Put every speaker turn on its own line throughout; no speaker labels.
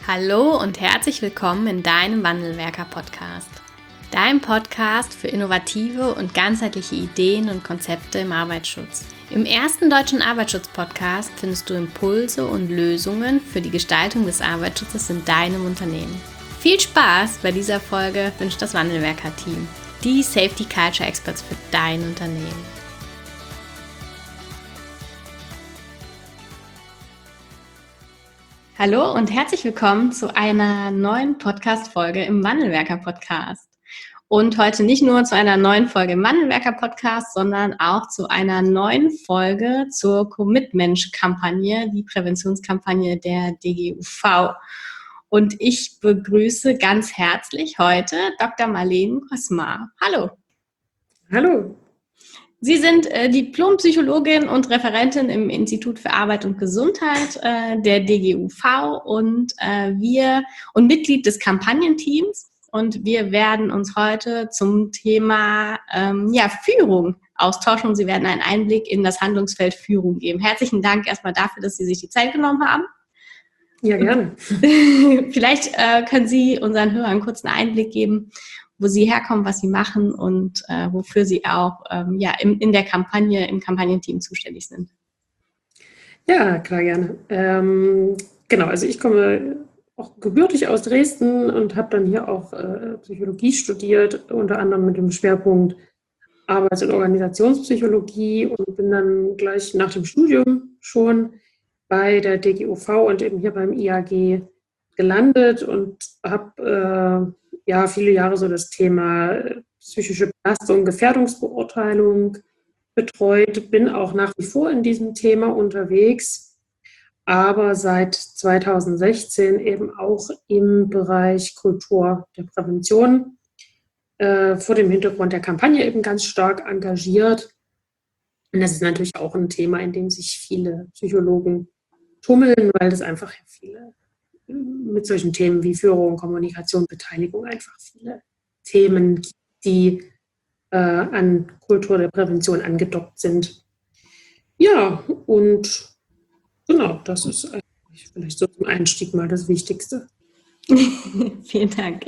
Hallo und herzlich willkommen in deinem Wandelwerker-Podcast. Dein Podcast für innovative und ganzheitliche Ideen und Konzepte im Arbeitsschutz. Im ersten deutschen Arbeitsschutz-Podcast findest du Impulse und Lösungen für die Gestaltung des Arbeitsschutzes in deinem Unternehmen. Viel Spaß bei dieser Folge wünscht das Wandelwerker-Team, die Safety Culture Experts für dein Unternehmen. Hallo und herzlich willkommen zu einer neuen Podcast-Folge im Wandelwerker-Podcast. Und heute nicht nur zu einer neuen Folge im Wandelwerker-Podcast, sondern auch zu einer neuen Folge zur Commitment-Kampagne, die Präventionskampagne der DGUV. Und ich begrüße ganz herzlich heute Dr. Marlene Kosmar. Hallo.
Hallo.
Sie sind Diplompsychologin und Referentin im Institut für Arbeit und Gesundheit der DGUV und Mitglied des Kampagnenteams. Und wir werden uns heute zum Thema Führung austauschen und Sie werden einen Einblick in das Handlungsfeld Führung geben. Herzlichen Dank erstmal dafür, dass Sie sich die Zeit genommen haben.
Ja, gerne.
Vielleicht können Sie unseren Hörern kurz einen Einblick geben, wo Sie herkommen, was Sie machen und wofür Sie auch in der Kampagne, im Kampagnenteam zuständig sind.
Ja, klar, gerne. Also ich komme auch gebürtig aus Dresden und habe dann hier auch Psychologie studiert, unter anderem mit dem Schwerpunkt Arbeits- und Organisationspsychologie und bin dann gleich nach dem Studium schon bei der DGUV und eben hier beim IAG gelandet und habe viele Jahre so das Thema psychische Belastung, Gefährdungsbeurteilung betreut, bin auch nach wie vor in diesem Thema unterwegs, aber seit 2016 eben auch im Bereich Kultur der Prävention, vor dem Hintergrund der Kampagne eben ganz stark engagiert. Und das ist natürlich auch ein Thema, in dem sich viele Psychologen tummeln, weil es einfach viele mit solchen Themen wie Führung, Kommunikation, Beteiligung einfach viele Themen gibt, die an Kultur der Prävention angedockt sind. Ja, und genau, das ist eigentlich vielleicht so zum Einstieg mal das Wichtigste.
Vielen Dank.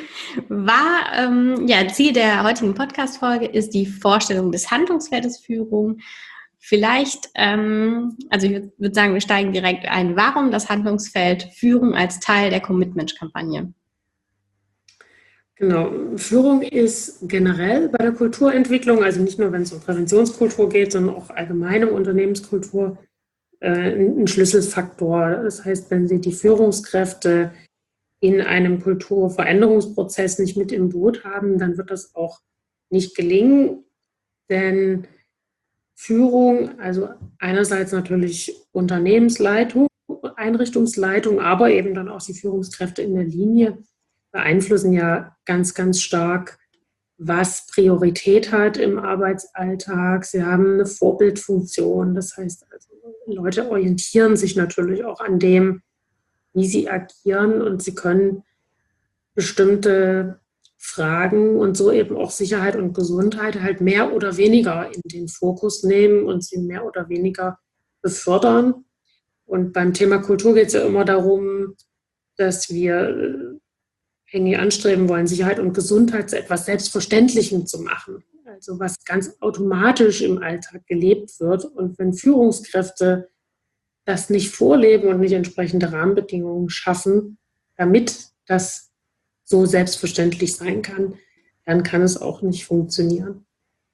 Ziel der heutigen Podcast-Folge ist die Vorstellung des Handlungsfeldes Führung. Vielleicht, ich würde sagen, wir steigen direkt ein. Warum das Handlungsfeld Führung als Teil der Commitment-Kampagne?
Genau, Führung ist generell bei der Kulturentwicklung, also nicht nur, wenn es um Präventionskultur geht, sondern auch allgemeine Unternehmenskultur, ein Schlüsselfaktor. Das heißt, wenn Sie die Führungskräfte in einem Kulturveränderungsprozess nicht mit im Boot haben, dann wird das auch nicht gelingen, denn Führung, also einerseits natürlich Unternehmensleitung, Einrichtungsleitung, aber eben dann auch die Führungskräfte in der Linie beeinflussen ja ganz, ganz stark, was Priorität hat im Arbeitsalltag. Sie haben eine Vorbildfunktion, das heißt, also Leute orientieren sich natürlich auch an dem, wie sie agieren und sie können bestimmte Fragen und so eben auch Sicherheit und Gesundheit halt mehr oder weniger in den Fokus nehmen und sie mehr oder weniger befördern. Und beim Thema Kultur geht es ja immer darum, dass wir irgendwie anstreben wollen, Sicherheit und Gesundheit zu etwas Selbstverständlichem zu machen. Also was ganz automatisch im Alltag gelebt wird. Und wenn Führungskräfte das nicht vorleben und nicht entsprechende Rahmenbedingungen schaffen, damit das so selbstverständlich sein kann, dann kann es auch nicht funktionieren.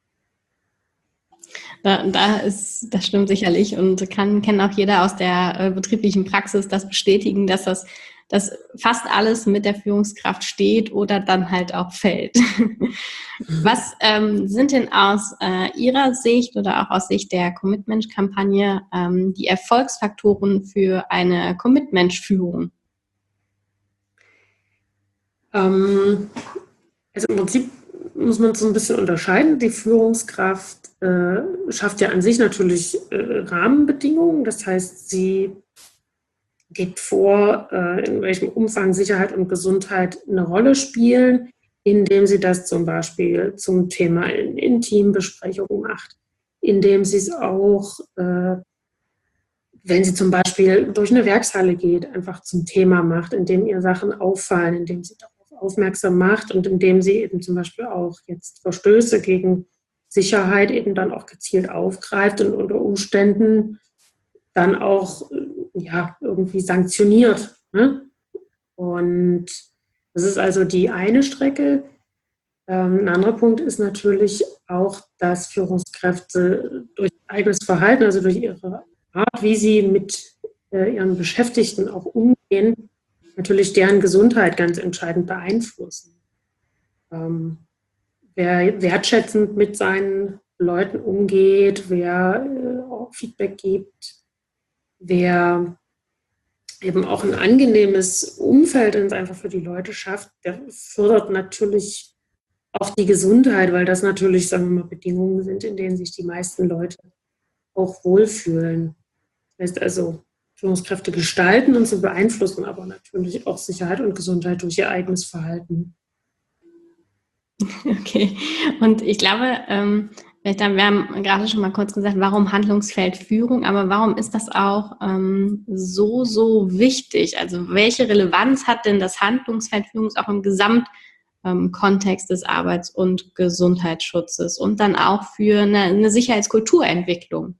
Das stimmt sicherlich und kennt auch jeder aus der betrieblichen Praxis das bestätigen, dass fast alles mit der Führungskraft steht oder dann halt auch fällt. Was sind denn aus Ihrer Sicht oder auch aus Sicht der Commitment-Kampagne die Erfolgsfaktoren für eine Commitment-Führung?
Also im Prinzip muss man so ein bisschen unterscheiden. Die Führungskraft schafft ja an sich natürlich Rahmenbedingungen. Das heißt, sie gibt vor, in welchem Umfang Sicherheit und Gesundheit eine Rolle spielen, indem sie das zum Beispiel zum Thema in Teambesprechungen macht, indem sie es auch wenn sie zum Beispiel durch eine Werkshalle geht, einfach zum Thema macht, indem ihr Sachen auffallen, indem sie darauf aufmerksam macht und indem sie eben zum Beispiel auch jetzt Verstöße gegen Sicherheit eben dann auch gezielt aufgreift und unter Umständen dann auch irgendwie sanktioniert. Ne? Und das ist also die eine Strecke. Ein anderer Punkt ist natürlich auch, dass Führungskräfte durch eigenes Verhalten, also durch ihre Art, wie sie mit ihren Beschäftigten auch umgehen, natürlich deren Gesundheit ganz entscheidend beeinflussen. Wer wertschätzend mit seinen Leuten umgeht, wer auch Feedback gibt, wer eben auch ein angenehmes Umfeld einfach für die Leute schafft, der fördert natürlich auch die Gesundheit, weil das natürlich, sagen wir mal, Bedingungen sind, in denen sich die meisten Leute auch wohlfühlen. Das heißt also, Führungskräfte gestalten und zu beeinflussen, aber natürlich auch Sicherheit und Gesundheit durch ihr eigenes Verhalten.
Okay, und ich glaube, wir haben gerade schon mal kurz gesagt, warum Handlungsfeld Führung, aber warum ist das auch so wichtig? Also welche Relevanz hat denn das Handlungsfeld Führung auch im Gesamtkontext des Arbeits- und Gesundheitsschutzes und dann auch für eine Sicherheitskulturentwicklung?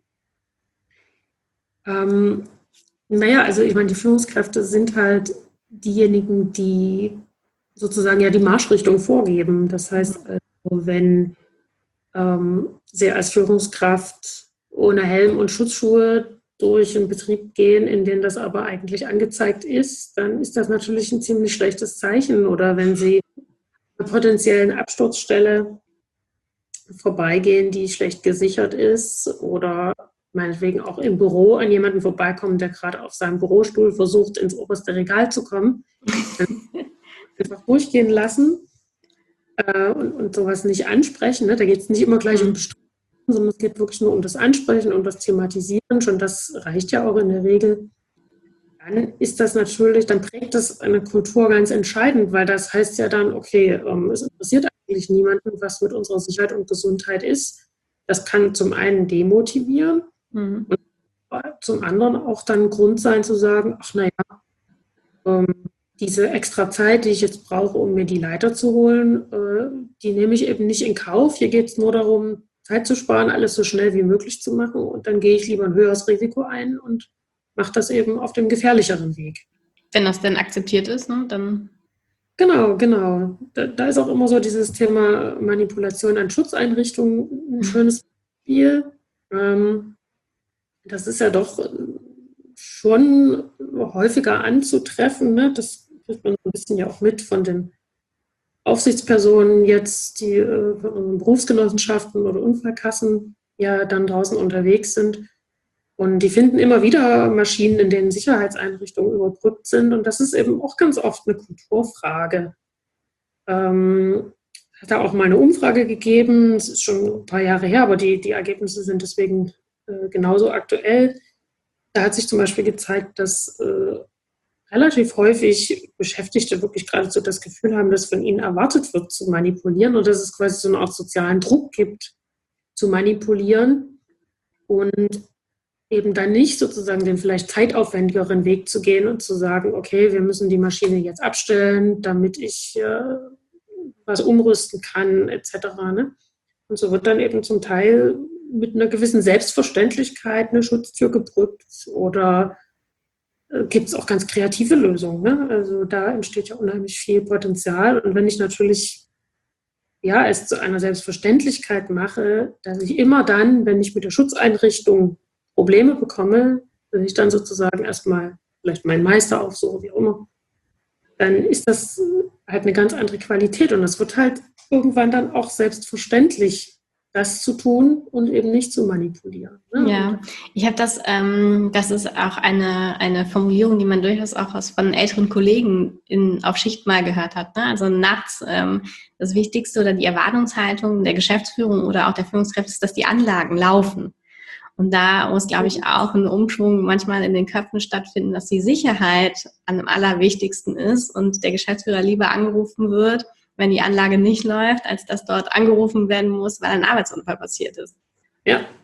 Also ich meine, die Führungskräfte sind halt diejenigen, die sozusagen ja die Marschrichtung vorgeben. Das heißt, also, wenn sie als Führungskraft ohne Helm und Schutzschuhe durch einen Betrieb gehen, in dem das aber eigentlich angezeigt ist, dann ist das natürlich ein ziemlich schlechtes Zeichen. Oder wenn sie einer potenziellen Absturzstelle vorbeigehen, die schlecht gesichert ist, oder meinetwegen auch im Büro an jemanden vorbeikommen, der gerade auf seinem Bürostuhl versucht, ins oberste Regal zu kommen, dann einfach durchgehen lassen und sowas nicht ansprechen. Ne? Da geht es nicht immer gleich um Bestrafung, sondern es geht wirklich nur um das Ansprechen, um das Thematisieren. Schon das reicht ja auch in der Regel. Dann ist das natürlich, dann prägt das eine Kultur ganz entscheidend, weil das heißt ja dann, okay, es interessiert eigentlich niemanden, was mit unserer Sicherheit und Gesundheit ist. Das kann zum einen demotivieren und zum anderen auch dann Grund sein zu sagen, ach naja, diese extra Zeit, die ich jetzt brauche, um mir die Leiter zu holen, die nehme ich eben nicht in Kauf. Hier geht es nur darum, Zeit zu sparen, alles so schnell wie möglich zu machen. Und dann gehe ich lieber ein höheres Risiko ein und mache das eben auf dem gefährlicheren Weg.
Wenn das denn akzeptiert ist, ne, dann...
Genau. Da ist auch immer so dieses Thema Manipulation an Schutzeinrichtungen ein schönes Spiel. Das ist ja doch schon häufiger anzutreffen. Ne? Das kriegt man so ein bisschen ja auch mit von den Aufsichtspersonen jetzt, die von unseren Berufsgenossenschaften oder Unfallkassen ja dann draußen unterwegs sind. Und die finden immer wieder Maschinen, in denen Sicherheitseinrichtungen überbrückt sind. Und das ist eben auch ganz oft eine Kulturfrage. Hat da auch mal eine Umfrage gegeben, es ist schon ein paar Jahre her, aber die Ergebnisse sind deswegen genauso aktuell. Da hat sich zum Beispiel gezeigt, dass relativ häufig Beschäftigte wirklich geradezu das Gefühl haben, dass von ihnen erwartet wird, zu manipulieren und dass es quasi so eine Art sozialen Druck gibt, zu manipulieren und eben dann nicht sozusagen den vielleicht zeitaufwendigeren Weg zu gehen und zu sagen, okay, wir müssen die Maschine jetzt abstellen, damit ich was umrüsten kann, etc. Ne? Und so wird dann eben zum Teil mit einer gewissen Selbstverständlichkeit eine Schutztür gebrückt oder gibt es auch ganz kreative Lösungen. Ne? Also da entsteht ja unheimlich viel Potenzial. Und wenn ich natürlich es zu einer Selbstverständlichkeit mache, dass ich immer dann, wenn ich mit der Schutzeinrichtung Probleme bekomme, dass ich dann sozusagen erstmal vielleicht meinen Meister aufsuche, wie auch immer, dann ist das halt eine ganz andere Qualität. Und es wird halt irgendwann dann auch selbstverständlich, das zu tun und eben nicht zu manipulieren. Ne?
Ja, ich habe das ist auch eine Formulierung, die man durchaus auch von älteren Kollegen auf Schicht mal gehört hat. Ne? Also nachts das Wichtigste oder die Erwartungshaltung der Geschäftsführung oder auch der Führungskräfte ist, dass die Anlagen laufen. Und da muss, glaube ich, auch ein Umschwung manchmal in den Köpfen stattfinden, dass die Sicherheit am allerwichtigsten ist und der Geschäftsführer lieber angerufen wird, wenn die Anlage nicht läuft, als dass dort angerufen werden muss, weil ein Arbeitsunfall passiert ist.
Ja,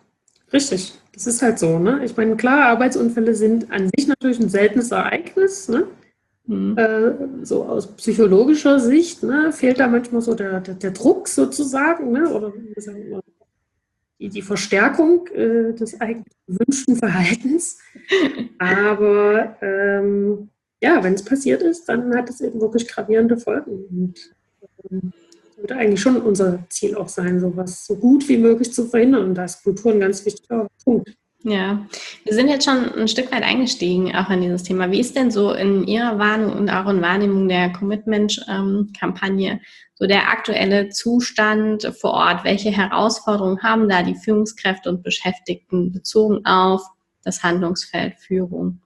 Richtig. Das ist halt so, ne? Ich meine, klar, Arbeitsunfälle sind an sich natürlich ein seltenes Ereignis, ne? So aus psychologischer Sicht, ne, fehlt da manchmal so der Druck sozusagen, ne? Oder wie sagen wir, die Verstärkung des eigentlich gewünschten Verhaltens. Aber ja, wenn es passiert ist, dann hat es eben wirklich gravierende Folgen. Und das würde eigentlich schon unser Ziel auch sein, sowas so gut wie möglich zu verhindern. Und da ist Kultur ein ganz wichtiger Punkt.
Ja, wir sind jetzt schon ein Stück weit eingestiegen auch in dieses Thema. Wie ist denn so in Ihrer Wahrnehmung und auch in Wahrnehmung der Commitment-Kampagne so der aktuelle Zustand vor Ort? Welche Herausforderungen haben da die Führungskräfte und Beschäftigten bezogen auf das Handlungsfeld Führung?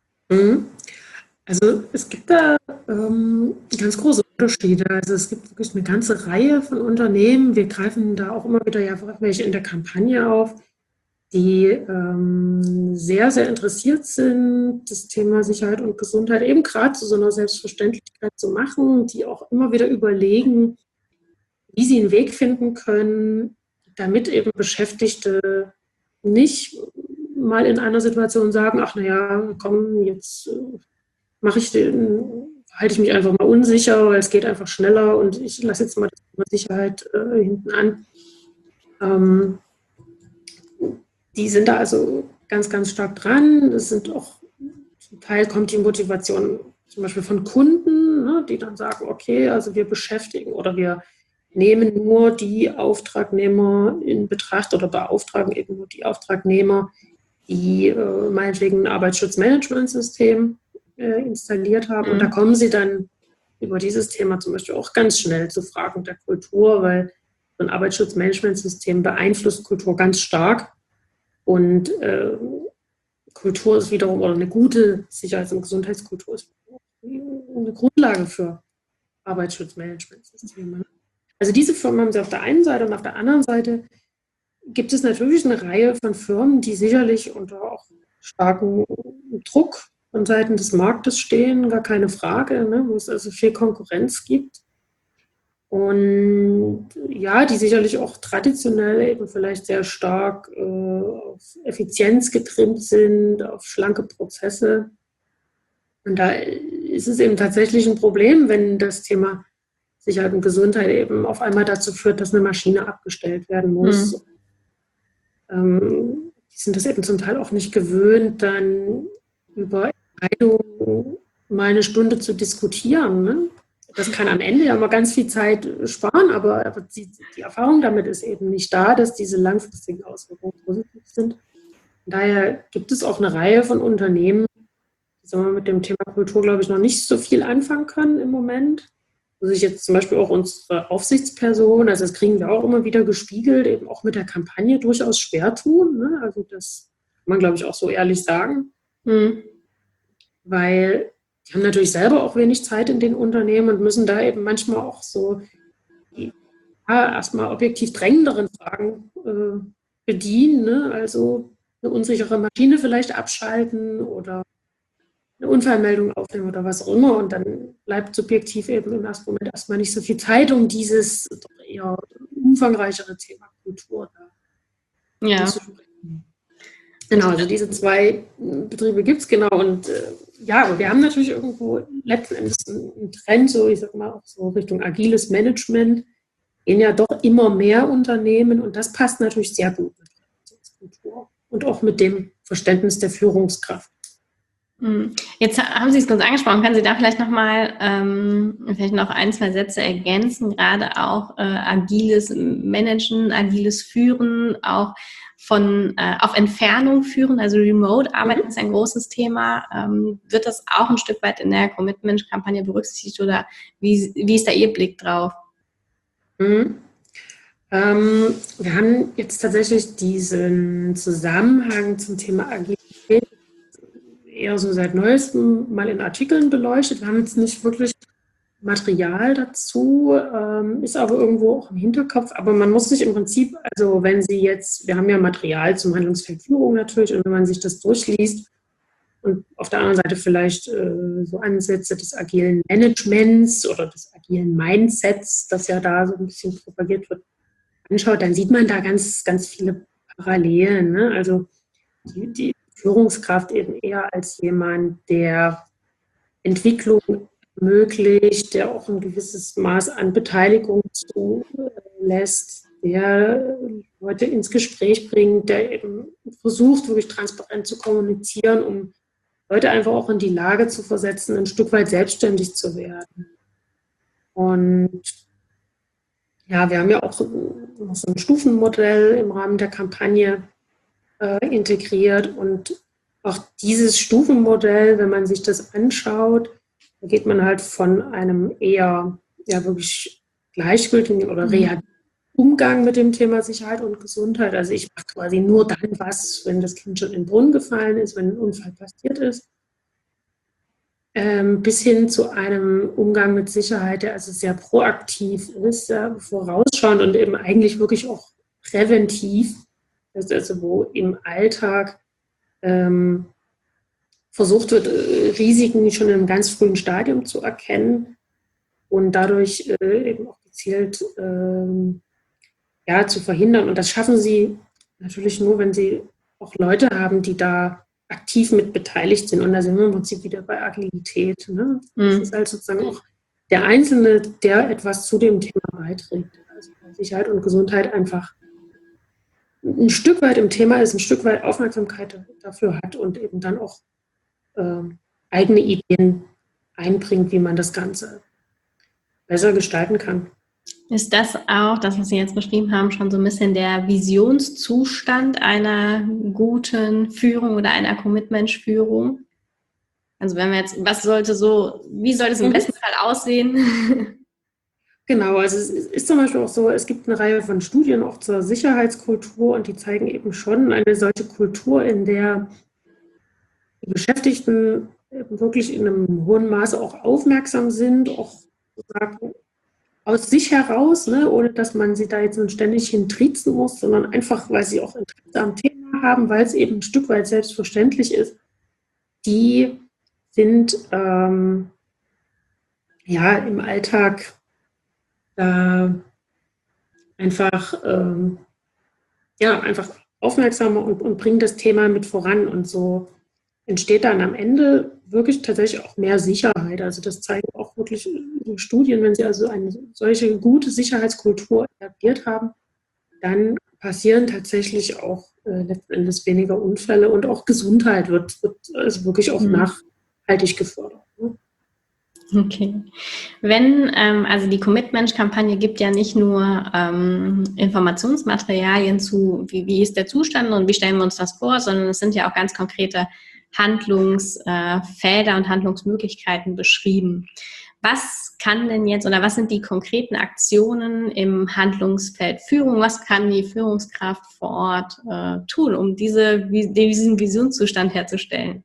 Also es gibt da ganz große Unterschiede. Also es gibt wirklich eine ganze Reihe von Unternehmen. Wir greifen da auch immer wieder ja welche in der Kampagne auf, die sehr, sehr interessiert sind, das Thema Sicherheit und Gesundheit eben gerade zu so einer Selbstverständlichkeit zu machen, die auch immer wieder überlegen, wie sie einen Weg finden können, damit eben Beschäftigte nicht mal in einer Situation sagen, ach naja, komm, jetzt halte ich mich einfach mal unsicher, weil es geht einfach schneller und ich lasse jetzt mal das Thema Sicherheit hinten an. Die sind da also ganz, ganz stark dran. Das sind auch, zum Teil kommt die Motivation zum Beispiel von Kunden, ne, die dann sagen, okay, also wir beschäftigen oder wir nehmen nur die Auftragnehmer in Betracht oder beauftragen eben nur die Auftragnehmer, die meinetwegen ein Arbeitsschutzmanagementsystem installiert haben. Und da kommen sie dann über dieses Thema zum Beispiel auch ganz schnell zu Fragen der Kultur, weil so ein Arbeitsschutzmanagementsystem beeinflusst Kultur ganz stark. Und Kultur ist wiederum, oder eine gute Sicherheits- und Gesundheitskultur ist eine Grundlage für Arbeitsschutzmanagementsysteme. Also diese Firmen haben sie auf der einen Seite und auf der anderen Seite gibt es natürlich eine Reihe von Firmen, die sicherlich unter auch starkem Druck von Seiten des Marktes stehen, gar keine Frage, ne, wo es also viel Konkurrenz gibt. Und ja, die sicherlich auch traditionell eben vielleicht sehr stark auf Effizienz getrimmt sind, auf schlanke Prozesse. Und da ist es eben tatsächlich ein Problem, wenn das Thema Sicherheit und Gesundheit eben auf einmal dazu führt, dass eine Maschine abgestellt werden muss. Die sind das eben zum Teil auch nicht gewöhnt, dann über Entscheidungen mal eine Stunde zu diskutieren, ne? Das kann am Ende ja mal ganz viel Zeit sparen, aber die Erfahrung damit ist eben nicht da, dass diese langfristigen Auswirkungen positiv sind. Daher gibt es auch eine Reihe von Unternehmen, die mit dem Thema Kultur, glaube ich, noch nicht so viel anfangen können im Moment. Also ich jetzt zum Beispiel auch unsere Aufsichtsperson, also das kriegen wir auch immer wieder gespiegelt, eben auch mit der Kampagne durchaus schwer tun. Ne? Also das kann man, glaube ich, auch so ehrlich sagen. Weil die haben natürlich selber auch wenig Zeit in den Unternehmen und müssen da eben manchmal auch so erstmal objektiv drängenderen Fragen bedienen. Ne? Also eine unsichere Maschine vielleicht abschalten oder eine Unfallmeldung aufnehmen oder was auch immer. Und dann bleibt subjektiv eben im ersten Moment erstmal nicht so viel Zeit, um dieses doch eher umfangreichere Thema Kultur da anzusprechen. Genau, also diese zwei Betriebe gibt es, genau. Und ja, aber wir haben natürlich irgendwo letzten Endes einen Trend, so ich sag mal auch so Richtung agiles Management, gehen ja doch immer mehr Unternehmen und das passt natürlich sehr gut mit Kultur und auch mit dem Verständnis der Führungskraft.
Jetzt haben Sie es kurz angesprochen. Können Sie da vielleicht nochmal vielleicht noch ein, zwei Sätze ergänzen, gerade auch agiles Managen, agiles Führen, auch auf Entfernung führen, also Remote-Arbeiten ist ein großes Thema. Wird das auch ein Stück weit in der Commitment-Kampagne berücksichtigt oder wie ist da Ihr Blick drauf?
Wir haben jetzt tatsächlich diesen Zusammenhang zum Thema Agilität eher so seit Neuestem mal in Artikeln beleuchtet. Wir haben jetzt nicht wirklich Material dazu, ist aber irgendwo auch im Hinterkopf. Aber man muss sich im Prinzip, also wenn Sie jetzt, wir haben ja Material zum Handlungsfeld Führung natürlich, und wenn man sich das durchliest und auf der anderen Seite vielleicht so Ansätze des agilen Managements oder des agilen Mindsets, das ja da so ein bisschen propagiert wird, anschaut, dann sieht man da ganz, ganz viele Parallelen, ne? Also die Führungskraft eben eher als jemand, der Entwicklung ermöglicht, der auch ein gewisses Maß an Beteiligung zulässt, der Leute ins Gespräch bringt, der eben versucht, wirklich transparent zu kommunizieren, um Leute einfach auch in die Lage zu versetzen, ein Stück weit selbstständig zu werden. Und ja, wir haben ja auch so ein Stufenmodell im Rahmen der Kampagne integriert. Und auch dieses Stufenmodell, wenn man sich das anschaut, da geht man halt von einem eher ja wirklich gleichgültigen oder reaktiven Umgang mit dem Thema Sicherheit und Gesundheit. Also ich mache quasi nur dann was, wenn das Kind schon in den Brunnen gefallen ist, wenn ein Unfall passiert ist, bis hin zu einem Umgang mit Sicherheit, der also sehr proaktiv ist, ja, vorausschauend und eben eigentlich wirklich auch präventiv. Das ist also, wo im Alltag versucht wird, Risiken schon in einem ganz frühen Stadium zu erkennen und dadurch eben auch gezielt ja, zu verhindern. Und das schaffen sie natürlich nur, wenn sie auch Leute haben, die da aktiv mit beteiligt sind. Und da sind wir im Prinzip wieder bei Agilität. Ne? Das ist halt sozusagen auch der Einzelne, der etwas zu dem Thema beiträgt. Also Sicherheit und Gesundheit einfach ein Stück weit im Thema ist, ein Stück weit Aufmerksamkeit dafür hat und eben dann auch eigene Ideen einbringt, wie man das Ganze besser gestalten kann.
Ist das auch, das, was Sie jetzt beschrieben haben, schon so ein bisschen der Visionszustand einer guten Führung oder einer Commitment-Führung? Also wenn wir jetzt, wie sollte es im besten Fall aussehen?
Genau, also es ist zum Beispiel auch so, es gibt eine Reihe von Studien auch zur Sicherheitskultur und die zeigen eben schon eine solche Kultur, in der die Beschäftigten wirklich in einem hohen Maße auch aufmerksam sind, auch sozusagen aus sich heraus, ne, ohne dass man sie da jetzt ständig hintriezen muss, sondern einfach, weil sie auch Interesse am Thema haben, weil es eben ein Stück weit selbstverständlich ist, die sind ja im Alltag einfach, ja, einfach aufmerksamer und bringen das Thema mit voran. Und so entsteht dann am Ende wirklich tatsächlich auch mehr Sicherheit. Also das zeigen auch wirklich Studien, wenn sie also eine solche gute Sicherheitskultur etabliert haben, dann passieren tatsächlich auch letzten Endes weniger Unfälle und auch Gesundheit wird also wirklich auch nachhaltig gefördert. Ne?
Okay. Also die Commitment-Kampagne gibt ja nicht nur Informationsmaterialien zu, wie ist der Zustand und wie stellen wir uns das vor, sondern es sind ja auch ganz konkrete Handlungsfelder und Handlungsmöglichkeiten beschrieben. Was kann denn jetzt oder was sind die konkreten Aktionen im Handlungsfeld Führung? Was kann die Führungskraft vor Ort tun, um diesen Visionszustand herzustellen?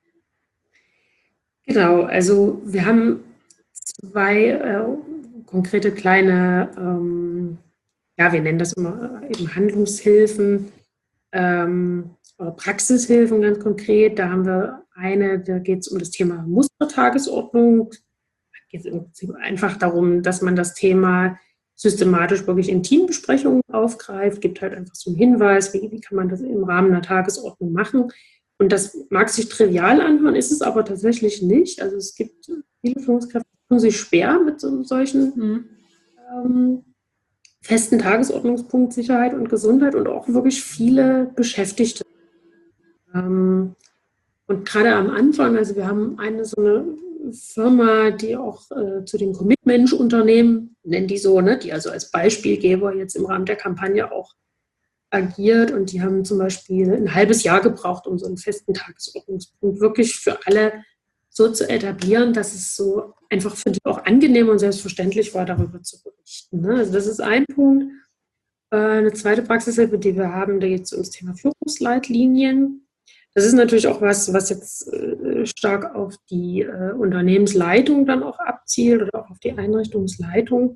Genau, also wir haben zwei konkrete kleine, ja, wir nennen das immer eben Handlungshilfen oder Praxishilfen ganz konkret. Da haben wir eine, da geht es um das Thema Mustertagesordnung. Da geht es im Prinzip einfach darum, dass man das Thema systematisch wirklich in Teambesprechungen aufgreift, gibt halt einfach so einen Hinweis, wie kann man das im Rahmen einer Tagesordnung machen. Und das mag sich trivial anhören, ist es aber tatsächlich nicht. Also es gibt viele Führungskräfte, die tun sich schwer mit solchen festen Tagesordnungspunkt Sicherheit und Gesundheit und auch wirklich viele Beschäftigte. Und gerade am Anfang, also wir haben so eine Firma, die auch zu den Commitment-Unternehmen, nennen die so, ne, die also als Beispielgeber jetzt im Rahmen der Kampagne auch agiert und die haben zum Beispiel ein halbes Jahr gebraucht, um so einen festen Tagesordnungspunkt wirklich für alle so zu etablieren, dass es so einfach für die auch angenehm und selbstverständlich war, darüber zu berichten. Ne? Also das ist ein Punkt. Eine zweite Praxishilfe, die wir haben, da geht es ums Thema Führungsleitlinien. Das ist natürlich auch was jetzt stark auf die Unternehmensleitung dann auch abzielt oder auch auf die Einrichtungsleitung.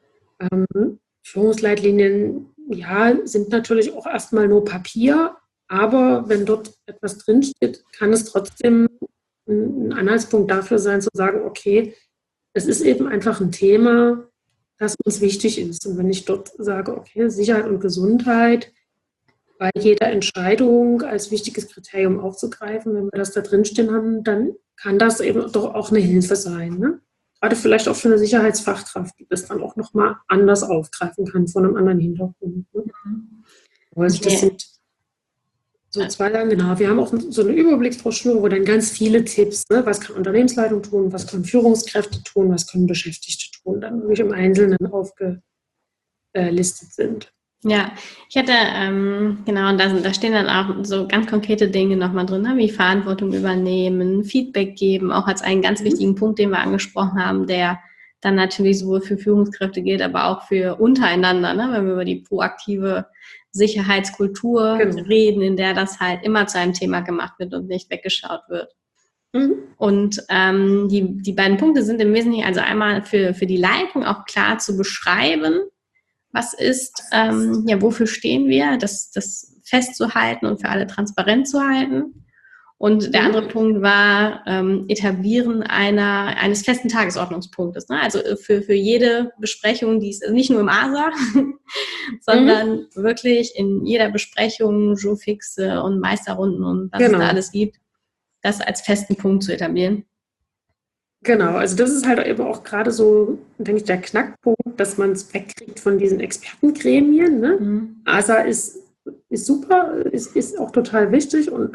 Führungsleitlinien, ja, sind natürlich auch erstmal nur Papier, aber wenn dort etwas drinsteht, kann es trotzdem ein Anhaltspunkt dafür sein, zu sagen, okay, es ist eben einfach ein Thema, das uns wichtig ist. Und wenn ich dort sage, okay, Sicherheit und Gesundheit bei jeder Entscheidung als wichtiges Kriterium aufzugreifen. Wenn wir das da drinstehen haben, dann kann das eben doch auch eine Hilfe sein. Ne? Gerade vielleicht auch für eine Sicherheitsfachkraft, die das dann auch nochmal anders aufgreifen kann, von einem anderen Hintergrund. Ne? Also das sind so 2 Sachen, genau. Wir haben auch so eine Überblicksbroschüre, wo dann ganz viele Tipps, ne, was kann Unternehmensleitung tun, was können Führungskräfte tun, was können Beschäftigte tun, dann wirklich im Einzelnen aufgelistet sind.
Ja, ich hätte, genau, und da stehen dann auch so ganz konkrete Dinge nochmal drin, ne, wie Verantwortung übernehmen, Feedback geben, auch als einen ganz wichtigen Punkt, den wir angesprochen haben, der dann natürlich sowohl für Führungskräfte gilt, aber auch für untereinander, ne, wenn wir über die proaktive Sicherheitskultur reden, in der das halt immer zu einem Thema gemacht wird und nicht weggeschaut wird. Und die beiden Punkte sind im Wesentlichen also einmal für die Leitung auch klar zu beschreiben, was ist, wofür stehen wir, das festzuhalten und für alle transparent zu halten. Und der andere Punkt war Etablieren eines festen Tagesordnungspunktes. Ne? Also für jede Besprechung, die ist also nicht nur im ASA, sondern wirklich in jeder Besprechung Jourfixe und Meisterrunden und was es da alles gibt, das als festen Punkt zu etablieren.
Genau, also das ist halt eben auch gerade so, denke ich, der Knackpunkt, dass man es wegkriegt von diesen Expertengremien. Ne? ASA ist super, ist auch total wichtig und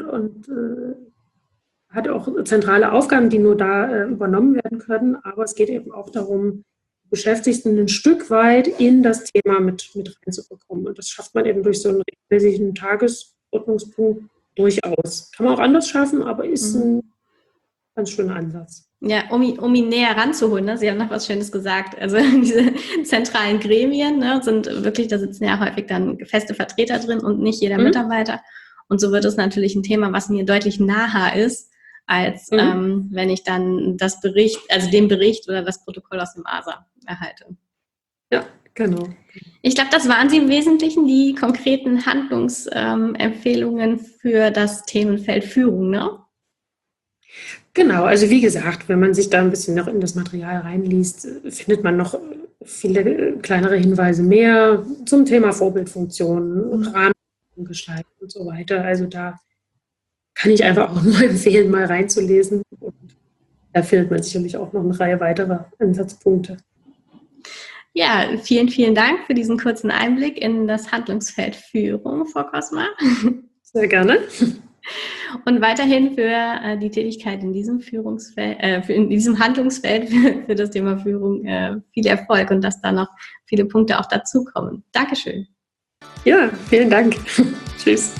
hat auch zentrale Aufgaben, die nur da übernommen werden können. Aber es geht eben auch darum, Beschäftigten ein Stück weit in das Thema mit reinzubekommen. Und das schafft man eben durch so einen regelmäßigen Tagesordnungspunkt durchaus. Kann man auch anders schaffen, aber ist ein ganz schöner Ansatz.
Ja, um ihn näher ranzuholen, ne? Sie haben noch was Schönes gesagt. Also diese zentralen Gremien, ne, sind wirklich, da sitzen ja häufig dann feste Vertreter drin und nicht jeder Mitarbeiter. Und so wird es natürlich ein Thema, was mir deutlich naher ist, als wenn ich dann den Bericht oder das Protokoll aus dem ASA erhalte.
Ja, genau.
Ich glaube, das waren sie im Wesentlichen, die konkreten Handlungsempfehlungen für das Themenfeld Führung, ne?
Genau, also wie gesagt, wenn man sich da ein bisschen noch in das Material reinliest, findet man noch viele kleinere Hinweise mehr zum Thema Vorbildfunktionen, Rahmen gestalten und so weiter. Also da kann ich einfach auch nur empfehlen, mal reinzulesen. Und da findet man sicherlich auch noch eine Reihe weiterer Ansatzpunkte.
Ja, vielen, vielen Dank für diesen kurzen Einblick in das Handlungsfeld Führung, Frau Kosma.
Sehr gerne.
Und weiterhin für die Tätigkeit in diesem in diesem Handlungsfeld für das Thema Führung viel Erfolg und dass da noch viele Punkte auch dazukommen. Dankeschön.
Ja, vielen Dank. Tschüss.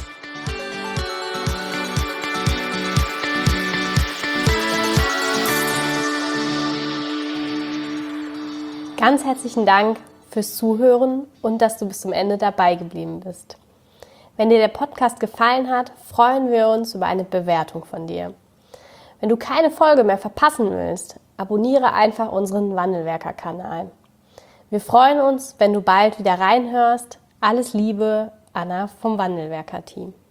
Ganz herzlichen Dank fürs Zuhören und dass du bis zum Ende dabei geblieben bist. Wenn dir der Podcast gefallen hat, freuen wir uns über eine Bewertung von dir. Wenn du keine Folge mehr verpassen willst, abonniere einfach unseren Wandelwerker-Kanal. Wir freuen uns, wenn du bald wieder reinhörst. Alles Liebe, Anna vom Wandelwerker-Team.